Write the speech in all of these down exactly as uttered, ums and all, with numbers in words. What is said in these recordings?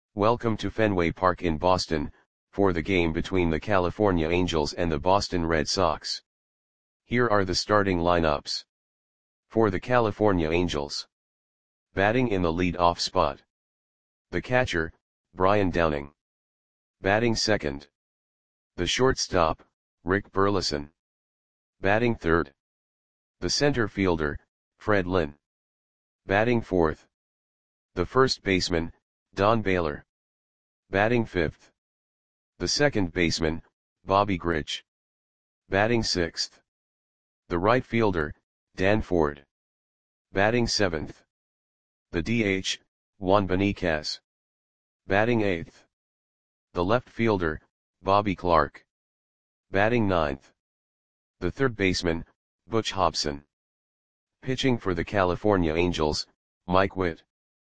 Welcome to Fenway Park in Boston, for the game between the California Angels and the Boston Red Sox. Here are the starting lineups. For the California Angels. Batting in the lead-off spot. The catcher, Brian Downing. Batting second. The shortstop, Rick Burleson. Batting third. The center fielder, Fred Lynn. Batting fourth. The first baseman, Don Baylor. Batting fifth. The second baseman, Bobby Grich. Batting sixth. The right fielder, Dan Ford. Batting seventh. The D H, Juan Beniquez. Batting eighth. The left fielder, Bobby Clark. Batting ninth. The third baseman, Butch Hobson. Pitching for the California Angels, Mike Witt.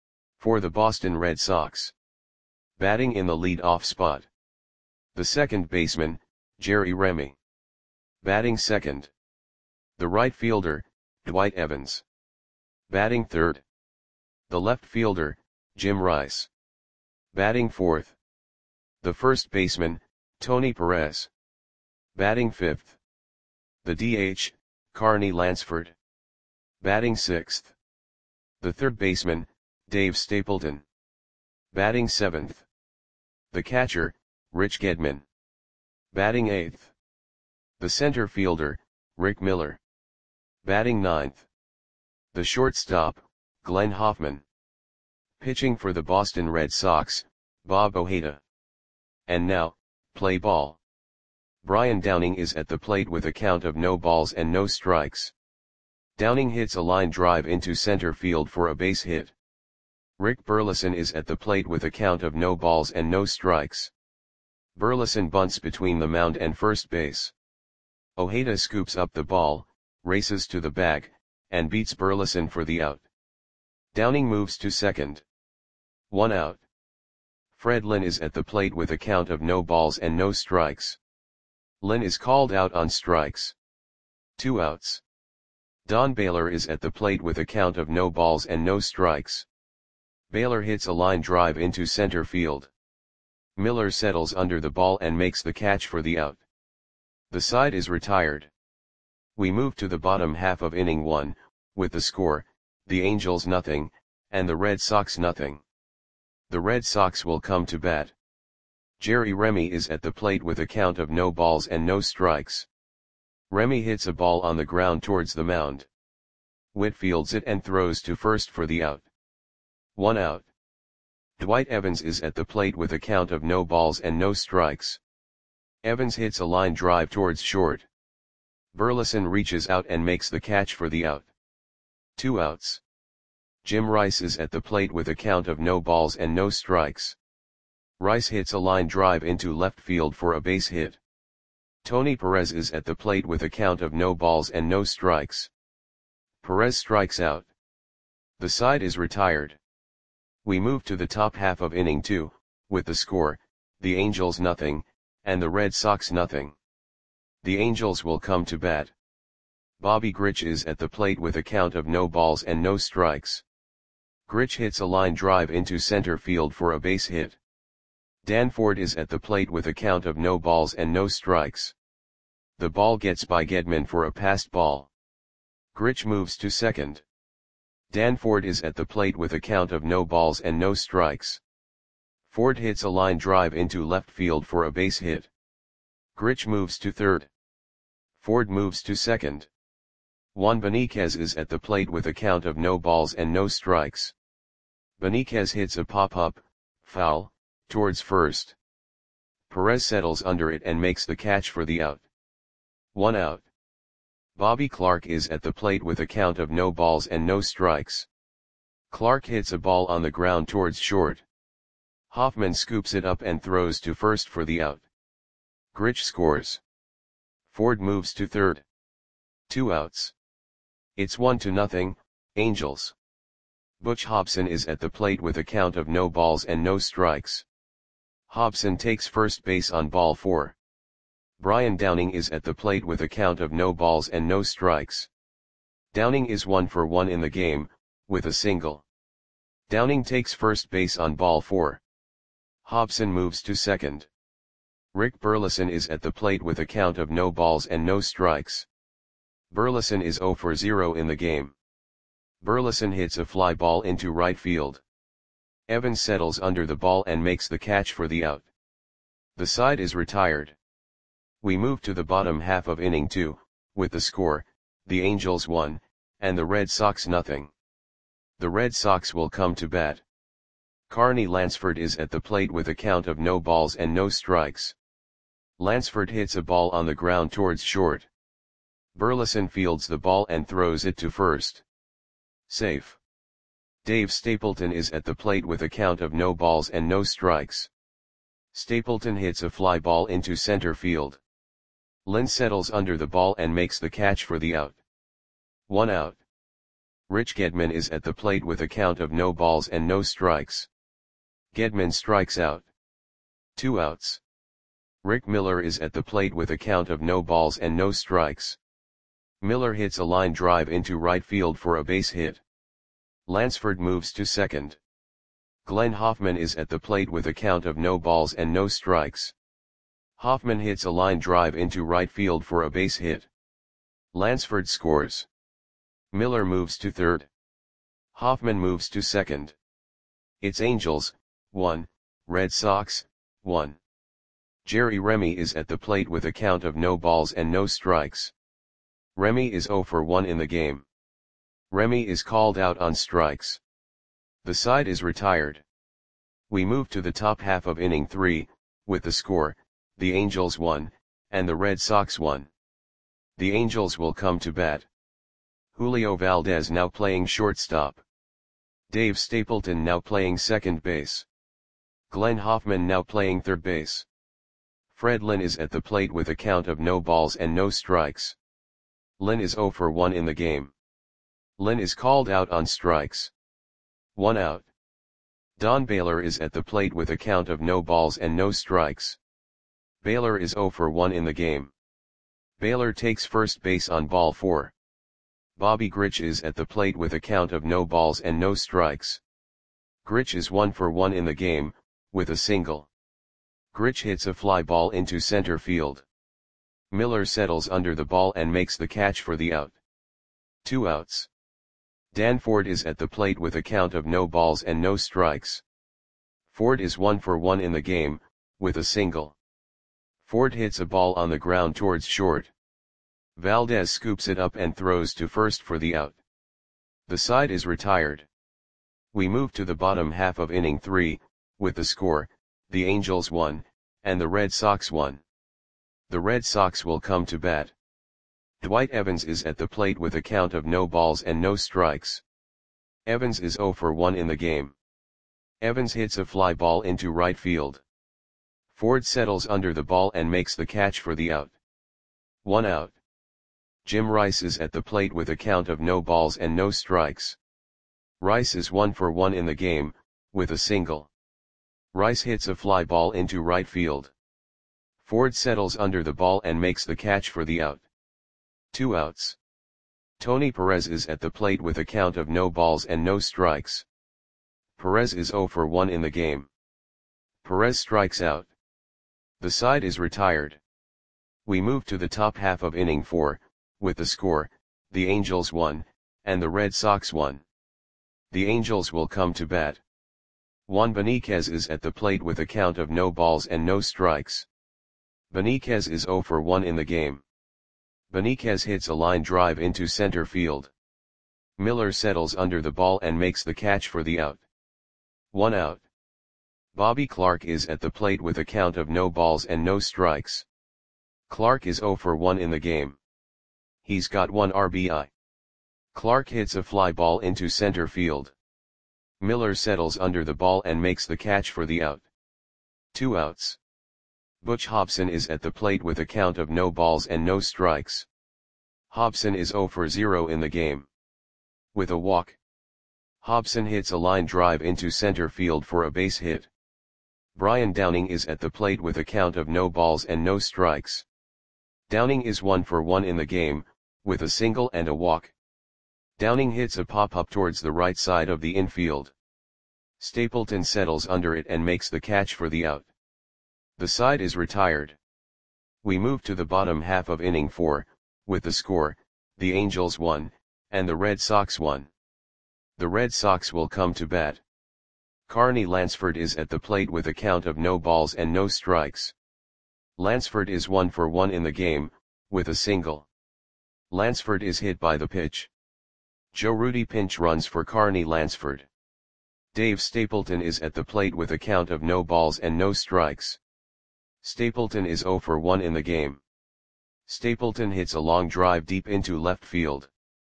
For the Boston Red Sox. Batting in the lead-off spot. The second baseman, Jerry Remy. Batting second. The right fielder, Dwight Evans. Batting third. The left fielder, Jim Rice. Batting fourth. The first baseman, Tony Perez. Batting fifth. The D H, Carney Lansford. Batting sixth. The third baseman, Dave Stapleton. Batting seventh. The catcher, Rich Gedman. Batting eighth. The center fielder, Rick Miller. Batting ninth. The shortstop, Glenn Hoffman. Pitching for the Boston Red Sox, Bob Ojeda. And now, play ball. Brian Downing is at the plate with a count of no balls and no strikes. Downing hits a line drive into center field for a base hit. Rick Burleson is at the plate with a count of no balls and no strikes. Burleson bunts between the mound and first base. Ojeda scoops up the ball, races to the bag, and beats Burleson for the out. Downing moves to second. One out. Fred Lynn is at the plate with a count of no balls and no strikes. Lynn is called out on strikes. Two outs. Don Baylor is at the plate with a count of no balls and no strikes. Baylor hits a line drive into center field. Miller settles under the ball and makes the catch for the out. The side is retired. We move to the bottom half of inning one, with the score, the Angels nothing, and the Red Sox nothing. The Red Sox will come to bat. Jerry Remy is at the plate with a count of no balls and no strikes. Remy hits a ball on the ground towards the mound. Witt fields it and throws to first for the out. One out. Dwight Evans is at the plate with a count of no balls and no strikes. Evans hits a line drive towards short. Burleson reaches out and makes the catch for the out. Two outs. Jim Rice is at the plate with a count of no balls and no strikes. Rice hits a line drive into left field for a base hit. Tony Perez is at the plate with a count of no balls and no strikes. Perez strikes out. The side is retired. We move to the top half of inning two, with the score, the Angels nothing, and the Red Sox nothing. The Angels will come to bat. Bobby Grich is at the plate with a count of no balls and no strikes. Grich hits a line drive into center field for a base hit. Dan Ford is at the plate with a count of no balls and no strikes. The ball gets by Gedman for a passed ball. Grich moves to second. Dan Ford is at the plate with a count of no balls and no strikes. Ford hits a line drive into left field for a base hit. Grich moves to third. Ford moves to second. Juan Beniquez is at the plate with a count of no balls and no strikes. Beniquez hits a pop-up, foul, towards first. Perez settles under it and makes the catch for the out. One out. Bobby Clark is at the plate with a count of no balls and no strikes. Clark hits a ball on the ground towards short. Hoffman scoops it up and throws to first for the out. Grich scores. Ford moves to third. Two outs. It's one to nothing, Angels. Butch Hobson is at the plate with a count of no balls and no strikes. Hobson takes first base on ball four. Brian Downing is at the plate with a count of no balls and no strikes. Downing is one for one in the game, with a single. Downing takes first base on ball four. Hobson moves to second. Rick Burleson is at the plate with a count of no balls and no strikes. Burleson is zero for zero in the game. Burleson hits a fly ball into right field. Evans settles under the ball and makes the catch for the out. The side is retired. We move to the bottom half of inning two, with the score, the Angels one, and the Red Sox nothing. The Red Sox will come to bat. Carney Lansford is at the plate with a count of no balls and no strikes. Lansford hits a ball on the ground towards short. Burleson fields the ball and throws it to first. Safe. Dave Stapleton is at the plate with a count of no balls and no strikes. Stapleton hits a fly ball into center field. Lynn settles under the ball and makes the catch for the out. One out. Rich Gedman is at the plate with a count of no balls and no strikes. Gedman strikes out. Two outs. Rick Miller is at the plate with a count of no balls and no strikes. Miller hits a line drive into right field for a base hit. Lansford moves to second. Glenn Hoffman is at the plate with a count of no balls and no strikes. Hoffman hits a line drive into right field for a base hit. Lansford scores. Miller moves to third. Hoffman moves to second. It's Angels, one, Red Sox, one. Jerry Remy is at the plate with a count of no balls and no strikes. Remy is zero for one in the game. Remy is called out on strikes. The side is retired. We move to the top half of inning three, with the score, the Angels one, and the Red Sox one. The Angels will come to bat. Julio Valdez now playing shortstop. Dave Stapleton now playing second base. Glenn Hoffman now playing third base. Fred Lynn is at the plate with a count of no balls and no strikes. Lynn is zero for one in the game. Lynn is called out on strikes. One out. Don Baylor is at the plate with a count of no balls and no strikes. Baylor is zero for one in the game. Baylor takes first base on ball four. Bobby Grich is at the plate with a count of no balls and no strikes. Grich is one for one in the game, with a single. Grich hits a fly ball into center field. Miller settles under the ball and makes the catch for the out. Two outs. Dan Ford is at the plate with a count of no balls and no strikes. Ford is one for one in the game, with a single. Ford hits a ball on the ground towards short. Valdez scoops it up and throws to first for the out. The side is retired. We move to the bottom half of inning three, with the score, the Angels one, and the Red Sox one. The Red Sox will come to bat. Dwight Evans is at the plate with a count of no balls and no strikes. Evans is zero for one in the game. Evans hits a fly ball into right field. Ford settles under the ball and makes the catch for the out. One out. Jim Rice is at the plate with a count of no balls and no strikes. Rice is one for one in the game, with a single. Rice hits a fly ball into right field. Ford settles under the ball and makes the catch for the out. Two outs. Tony Perez is at the plate with a count of no balls and no strikes. Perez is zero for one in the game. Perez strikes out. The side is retired. We move to the top half of inning four, with the score, the Angels one, and the Red Sox one. The Angels will come to bat. Juan Beniquez is at the plate with a count of no balls and no strikes. Beniquez is zero for one in the game. Beniquez hits a line drive into center field. Miller settles under the ball and makes the catch for the out. One out. Bobby Clark is at the plate with a count of no balls and no strikes. Clark is zero for one in the game. He's got one R B I. Clark hits a fly ball into center field. Miller settles under the ball and makes the catch for the out. Two outs. Butch Hobson is at the plate with a count of no balls and no strikes. Hobson is zero for zero in the game. With a walk. Hobson hits a line drive into center field for a base hit. Brian Downing is at the plate with a count of no balls and no strikes. Downing is one for one in the game, with a single and a walk. Downing hits a pop-up towards the right side of the infield. Stapleton settles under it and makes the catch for the out. The side is retired. We move to the bottom half of inning four, with the score, the Angels one, and the Red Sox one. The Red Sox will come to bat. Carney Lansford is at the plate with a count of no balls and no strikes. Lansford is one for one in the game, with a single. Lansford is hit by the pitch. Joe Rudi pinch runs for Carney Lansford. Dave Stapleton is at the plate with a count of no balls and no strikes. Stapleton is zero for one in the game. Stapleton hits a long drive deep into left field.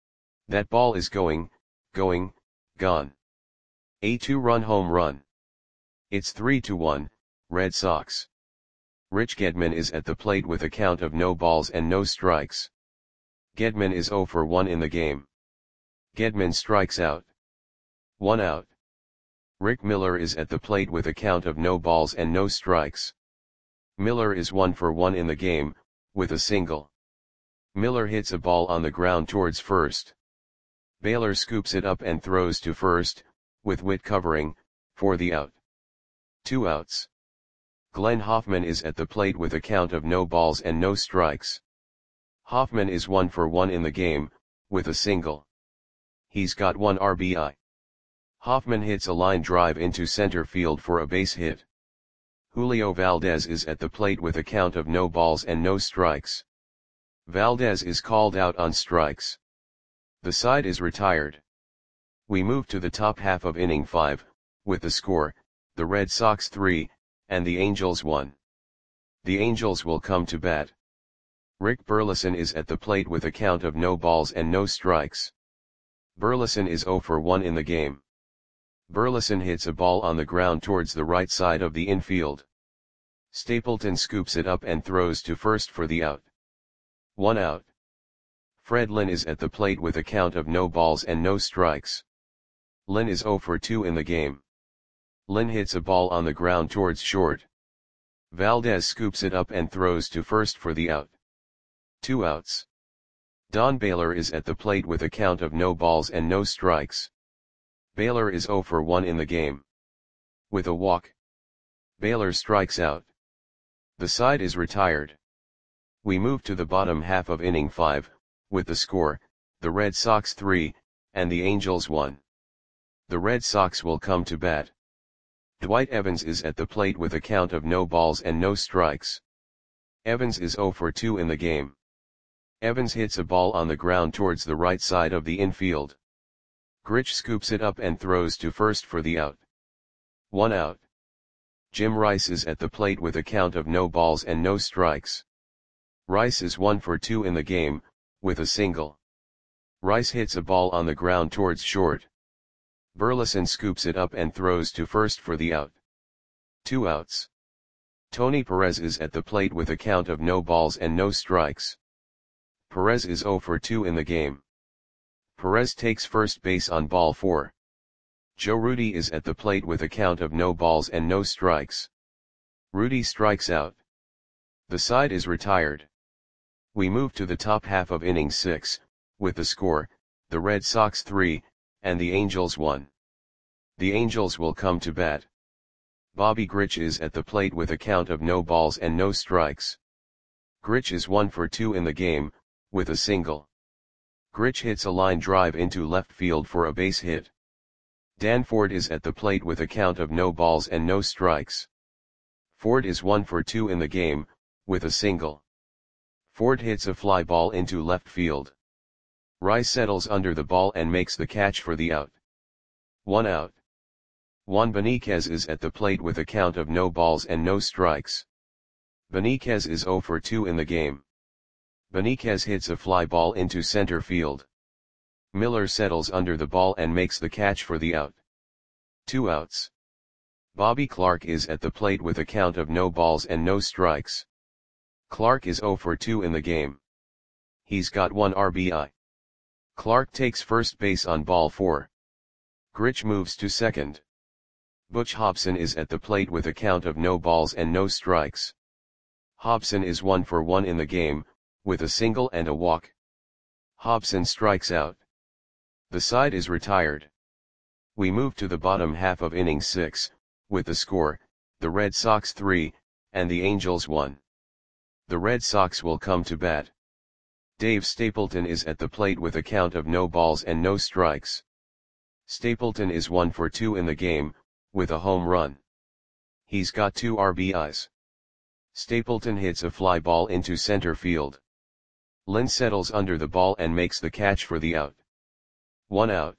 That ball is going, going, gone. A two-run home run. It's three to one, Red Sox. Rich Gedman is at the plate with a count of no balls and no strikes. Gedman is zero for one in the game. Gedman strikes out. One out. Rick Miller is at the plate with a count of no balls and no strikes. Miller is one for one in the game, with a single. Miller hits a ball on the ground towards first. Baylor scoops it up and throws to first, with Witt covering, for the out. Two outs. Glenn Hoffman is at the plate with a count of no balls and no strikes. Hoffman is one for one in the game, with a single. He's got one R B I. Hoffman hits a line drive into center field for a base hit. Julio Valdez is at the plate with a count of no balls and no strikes. Valdez is called out on strikes. The side is retired. We move to the top half of inning five, with the score, the Red Sox three, and the Angels one. The Angels will come to bat. Rick Burleson is at the plate with a count of no balls and no strikes. Burleson is zero for one in the game. Burleson hits a ball on the ground towards the right side of the infield. Stapleton scoops it up and throws to first for the out. One out. Fred Lynn is at the plate with a count of no balls and no strikes. Lynn is zero for two in the game. Lynn hits a ball on the ground towards short. Valdez scoops it up and throws to first for the out. Two outs. Don Baylor is at the plate with a count of no balls and no strikes. Baylor is zero for one in the game. With a walk, Baylor strikes out. The side is retired. We move to the bottom half of inning five, with the score, the Red Sox three, and the Angels one. The Red Sox will come to bat. Dwight Evans is at the plate with a count of no balls and no strikes. Evans is zero for two in the game. Evans hits a ball on the ground towards the right side of the infield. Grich scoops it up and throws to first for the out. One out. Jim Rice is at the plate with a count of no balls and no strikes. Rice is one for two in the game, with a single. Rice hits a ball on the ground towards short. Burleson scoops it up and throws to first for the out. Two outs. Tony Perez is at the plate with a count of no balls and no strikes. Perez is zero for two in the game. Perez takes first base on ball four. Joe Rudi is at the plate with a count of no balls and no strikes. Rudi strikes out. The side is retired. We move to the top half of inning six, with the score, the Red Sox three, and the Angels one. The Angels will come to bat. Bobby Grich is at the plate with a count of no balls and no strikes. Grich is one for two in the game, with a single. Grich hits a line drive into left field for a base hit. Dan Ford is at the plate with a count of no balls and no strikes. Ford is one for two in the game, with a single. Ford hits a fly ball into left field. Rice settles under the ball and makes the catch for the out. One out. Juan Beniquez is at the plate with a count of no balls and no strikes. Beniquez is zero for two in the game. Beniquez hits a fly ball into center field. Miller settles under the ball and makes the catch for the out. Two outs. Bobby Clark is at the plate with a count of no balls and no strikes. Clark is zero for two in the game. He's got one R B I. Clark takes first base on ball four. Grich moves to second. Butch Hobson is at the plate with a count of no balls and no strikes. Hobson is one for one in the game, with a single and a walk. Hobson strikes out. The side is retired. We move to the bottom half of inning six, with the score, the Red Sox three, and the Angels one. The Red Sox will come to bat. Dave Stapleton is at the plate with a count of no balls and no strikes. Stapleton is one for two in the game, with a home run. He's got two R B Is. Stapleton hits a fly ball into center field. Lynn settles under the ball and makes the catch for the out. One out.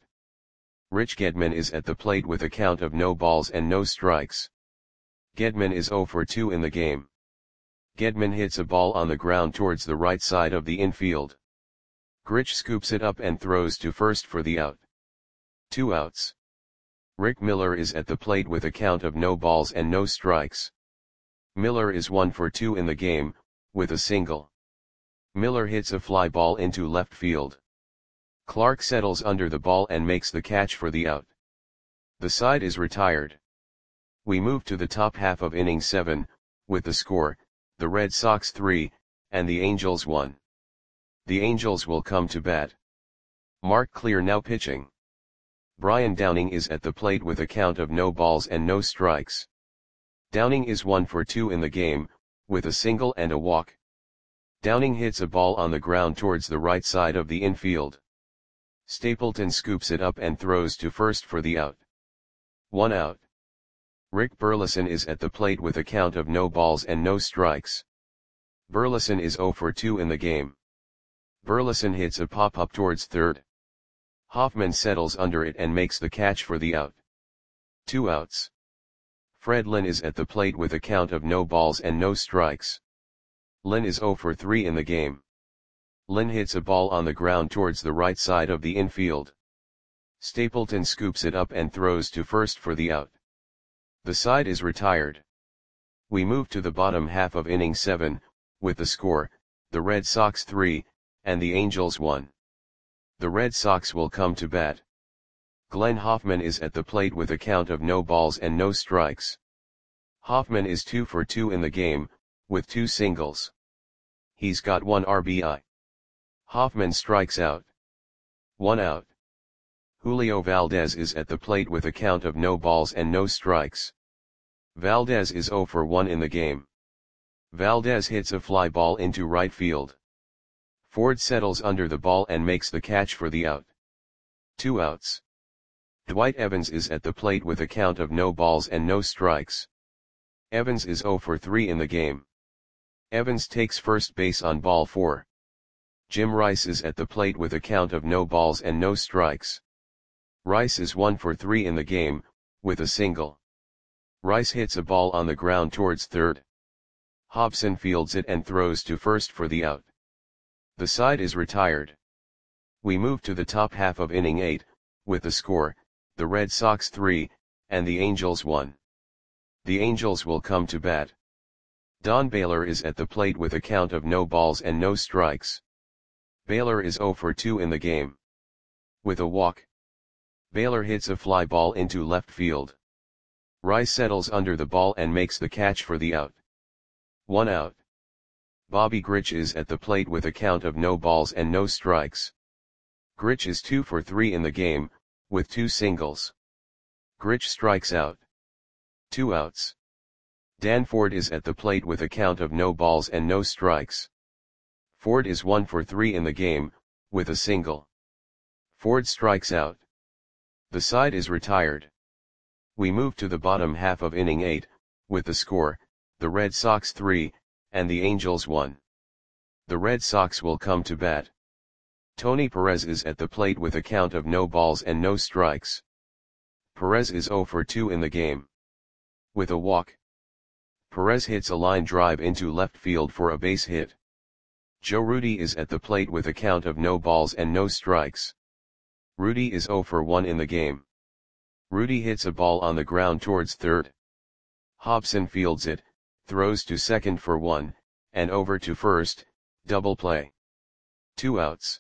Rich Gedman is at the plate with a count of no balls and no strikes. Gedman is zero for two in the game. Gedman hits a ball on the ground towards the right side of the infield. Grich scoops it up and throws to first for the out. Two outs. Rick Miller is at the plate with a count of no balls and no strikes. Miller is one for two in the game, with a single. Miller hits a fly ball into left field. Clark settles under the ball and makes the catch for the out. The side is retired. We move to the top half of inning seven, with the score, the Red Sox three, and the Angels one. The Angels will come to bat. Mark Clear now pitching. Brian Downing is at the plate with a count of no balls and no strikes. Downing is one for two in the game, with a single and a walk. Downing hits a ball on the ground towards the right side of the infield. Stapleton scoops it up and throws to first for the out. One out. Rick Burleson is at the plate with a count of no balls and no strikes. Burleson is zero for two in the game. Burleson hits a pop-up towards third. Hoffman settles under it and makes the catch for the out. Two outs. Fred Lynn is at the plate with a count of no balls and no strikes. Lynn is zero for three in the game. Lynn hits a ball on the ground towards the right side of the infield. Stapleton scoops it up and throws to first for the out. The side is retired. We move to the bottom half of inning seven, with the score, the Red Sox three, and the Angels one. The Red Sox will come to bat. Glenn Hoffman is at the plate with a count of no balls and no strikes. Hoffman is two for two in the game, with two singles. He's got one R B I. Hoffman strikes out. One out. Julio Valdez is at the plate with a count of no balls and no strikes. Valdez is zero for one in the game. Valdez hits a fly ball into right field. Ford settles under the ball and makes the catch for the out. Two outs. Dwight Evans is at the plate with a count of no balls and no strikes. Evans is zero for three in the game. Evans takes first base on ball four. Jim Rice is at the plate with a count of no balls and no strikes. Rice is one for three in the game, with a single. Rice hits a ball on the ground towards third. Hobson fields it and throws to first for the out. The side is retired. We move to the top half of inning eight, with the score, the Red Sox three, and the Angels one. The Angels will come to bat. Don Baylor is at the plate with a count of no balls and no strikes. Baylor is zero for two in the game. With a walk. Baylor hits a fly ball into left field. Rice settles under the ball and makes the catch for the out. One out. Bobby Grich is at the plate with a count of no balls and no strikes. Grich is two for three in the game, with two singles. Grich strikes out. Two outs. Dan Ford is at the plate with a count of no balls and no strikes. Ford is one for three in the game, with a single. Ford strikes out. The side is retired. We move to the bottom half of inning eight, with the score, the Red Sox three, and the Angels one. The Red Sox will come to bat. Tony Perez is at the plate with a count of no balls and no strikes. Perez is zero for two in the game. With a walk. Perez hits a line drive into left field for a base hit. Joe Rudi is at the plate with a count of no balls and no strikes. Rudi is zero for one in the game. Rudi hits a ball on the ground towards third. Hobson fields it, throws to second for one, and over to first, double play. Two outs.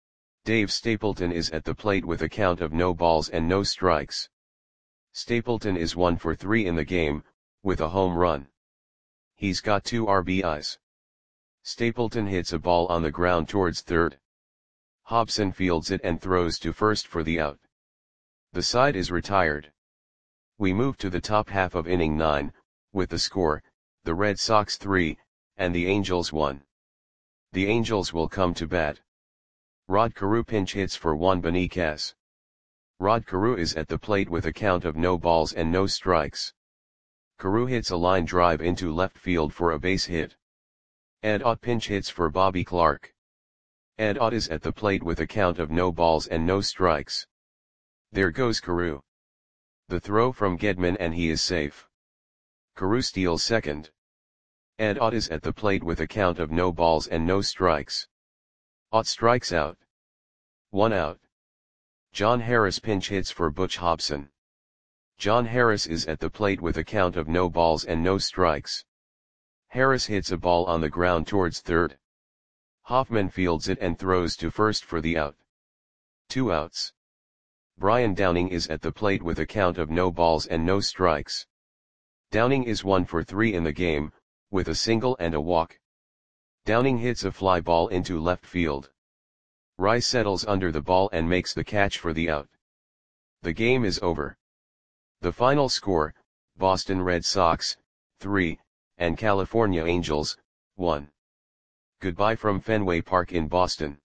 Dave Stapleton is at the plate with a count of no balls and no strikes. Stapleton is one for three in the game, with a home run. He's got two R B Is. Stapleton hits a ball on the ground towards third. Hobson fields it and throws to first for the out. The side is retired. We move to the top half of inning nine, with the score, the Red Sox three, and the Angels one. The Angels will come to bat. Rod Carew pinch hits for Juan Beniquez. Rod Carew is at the plate with a count of no balls and no strikes. Carew hits a line drive into left field for a base hit. Ed Ott pinch hits for Bobby Clark. Ed Ott is at the plate with a count of no balls and no strikes. There goes Carew. The throw from Gedman and he is safe. Carew steals second. Ed Ott is at the plate with a count of no balls and no strikes. Ott strikes out. One out. John Harris pinch hits for Butch Hobson. John Harris is at the plate with a count of no balls and no strikes. Harris hits a ball on the ground towards third. Hoffman fields it and throws to first for the out. Two outs. Brian Downing is at the plate with a count of no balls and no strikes. Downing is one for three in the game, with a single and a walk. Downing hits a fly ball into left field. Rice settles under the ball and makes the catch for the out. The game is over. The final score, Boston Red Sox, three, and California Angels, one. Goodbye from Fenway Park in Boston.